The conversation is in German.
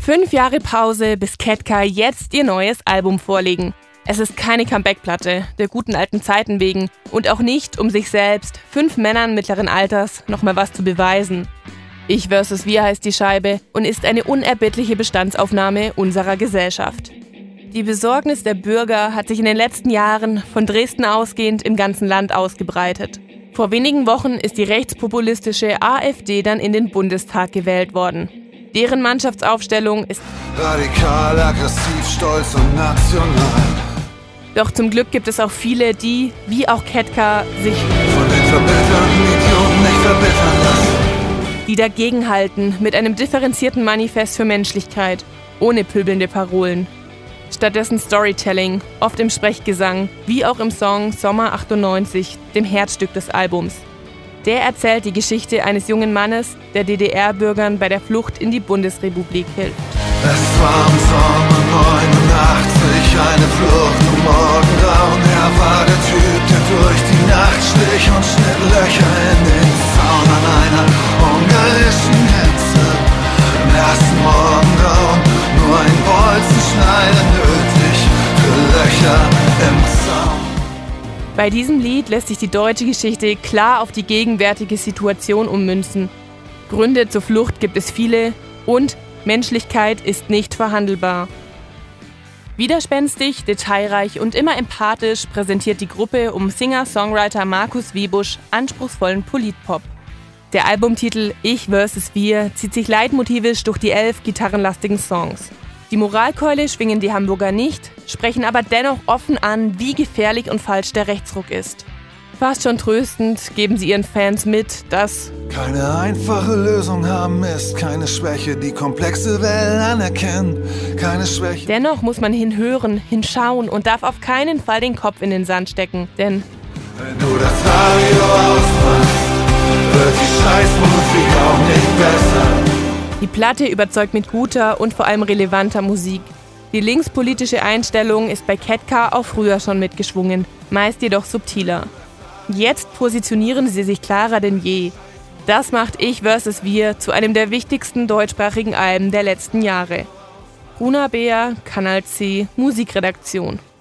5 Jahre Pause, bis Ketka jetzt ihr neues Album vorlegen. Es ist keine Comeback-Platte, der guten alten Zeiten wegen. Und auch nicht, um sich selbst, 5 Männern mittleren Alters, nochmal was zu beweisen. Ich vs. Wir heißt die Scheibe und ist eine unerbittliche Bestandsaufnahme unserer Gesellschaft. Die Besorgnis der Bürger hat sich in den letzten Jahren von Dresden ausgehend im ganzen Land ausgebreitet. Vor wenigen Wochen ist die rechtspopulistische AfD dann in den Bundestag gewählt worden. Deren Mannschaftsaufstellung ist radikal, aggressiv, stolz und national. Doch zum Glück gibt es auch viele, die, wie auch Ketka, sich von den verbitterten Idioten nicht verbittern lassen. Die dagegenhalten mit einem differenzierten Manifest für Menschlichkeit, ohne pöbelnde Parolen. Stattdessen Storytelling, oft im Sprechgesang, wie auch im Song Sommer 98, dem Herzstück des Albums. Der erzählt die Geschichte eines jungen Mannes, der DDR-Bürgern bei der Flucht in die Bundesrepublik hilft. Es war im Sommer 89, eine Flucht um Morgengrauen. Er war der Typ, der durch die Nacht schlich und schnitt Löcher in den Zaun an einer ungarischen Hitze. Im ersten Morgengrauen nur ein Bolzenschneider nötig für Löcher im Zaun. Bei diesem Lied lässt sich die deutsche Geschichte klar auf die gegenwärtige Situation ummünzen. Gründe zur Flucht gibt es viele und Menschlichkeit ist nicht verhandelbar. Widerspenstig, detailreich und immer empathisch präsentiert die Gruppe um Singer-Songwriter Markus Wiebusch anspruchsvollen Politpop. Der Albumtitel Ich vs. Wir zieht sich leitmotivisch durch die 11 gitarrenlastigen Songs. Die Moralkeule schwingen die Hamburger nicht, sprechen aber dennoch offen an, wie gefährlich und falsch der Rechtsruck ist. Fast schon tröstend geben sie ihren Fans mit, dass keine einfache Lösung haben ist, keine Schwäche, die komplexe Wellen anerkennen, keine Schwäche. Dennoch muss man hinhören, hinschauen und darf auf keinen Fall den Kopf in den Sand stecken, denn wenn du das Radio ausmachst, wird die Scheißmusik auch nicht besser. Die Platte überzeugt mit guter und vor allem relevanter Musik. Die linkspolitische Einstellung ist bei Ketka auch früher schon mitgeschwungen, meist jedoch subtiler. Jetzt positionieren sie sich klarer denn je. Das macht Ich vs. Wir zu einem der wichtigsten deutschsprachigen Alben der letzten Jahre. Runa Beer, Kanal C, Musikredaktion.